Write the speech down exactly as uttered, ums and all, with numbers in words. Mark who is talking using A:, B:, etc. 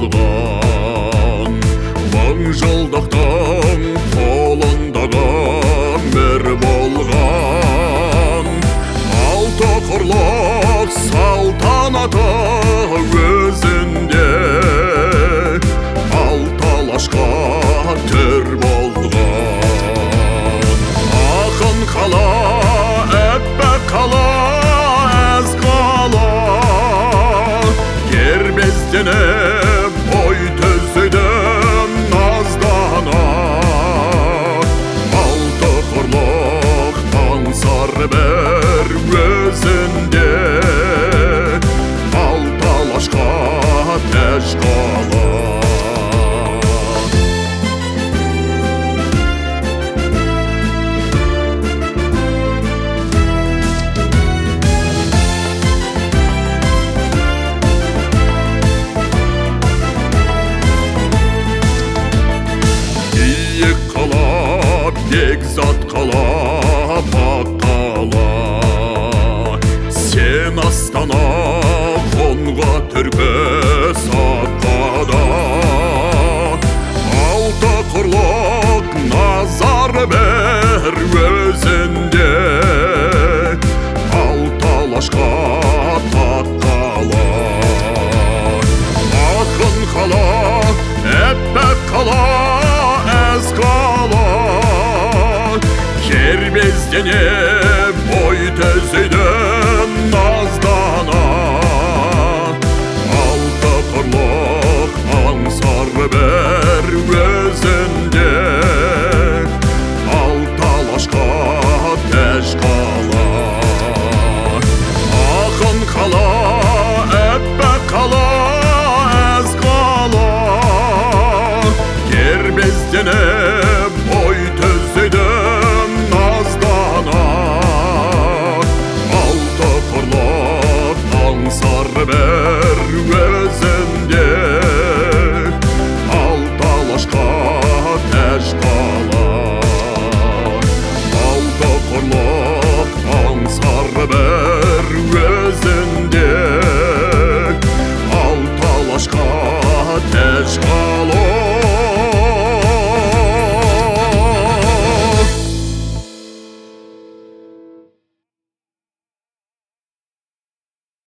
A: болған, мың жылдықтың қолындағы мір болған. Алты құрлық салтанаты өзінде, алты алашқа төр болған. Ақын қала, әппақ қала, әз қала, кербезденіп бой түзеді наздана. Алты құрлық аңсар бір өзінде, алты алашқа тәж қала. Бекзат қала, бақ қала, сен астана қонға түркі саққада. Алты құрлық назар бер өзінде, алты алашқа таққала. Ақын қала, әппақ қала, әз қала, кербездене бой түзейді наздана. Алты құрлық аңсар бір өзінде, алты алашқа тәж қала. Ақын қала, әппақ қала, әз қала, кербездене бой түзейді наздана. Алты құрлық аңсар бір өзінде, алты алашқа тәж қала. Алты құрлық аңсар бір